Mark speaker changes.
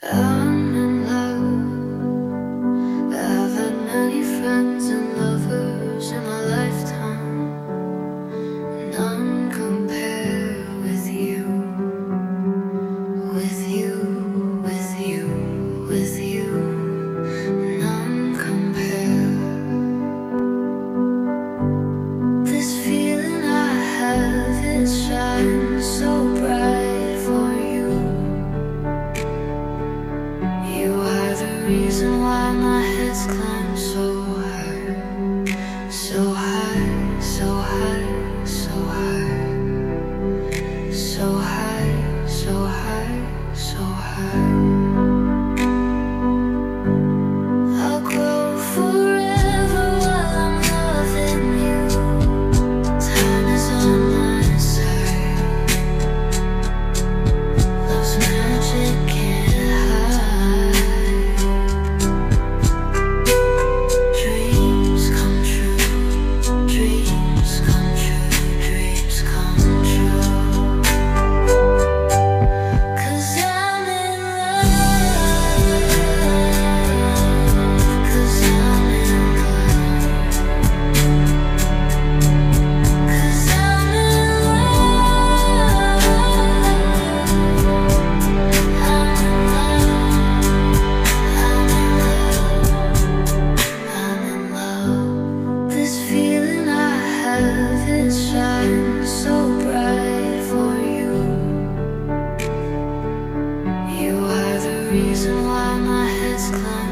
Speaker 1: I'm in love. I've had many friends and lovers in my lifetime. None compare with you, with you, with you, with you. None compare. This feeling I have, it shines so bright for you. You are the reason why my head's climbed so high, so high, so high, so high, so high, so high, so high. I'll grow forever while I'm loving you. Time is on my side. Love's magic can't hide. Dreams come true, dreams come true, dreams come true. 'Cause I'm in love, 'cause I'm in love, 'cause I'm in love, I'm in love. This feeling I have, it shines so bright for you. You are the reason why my head's climbed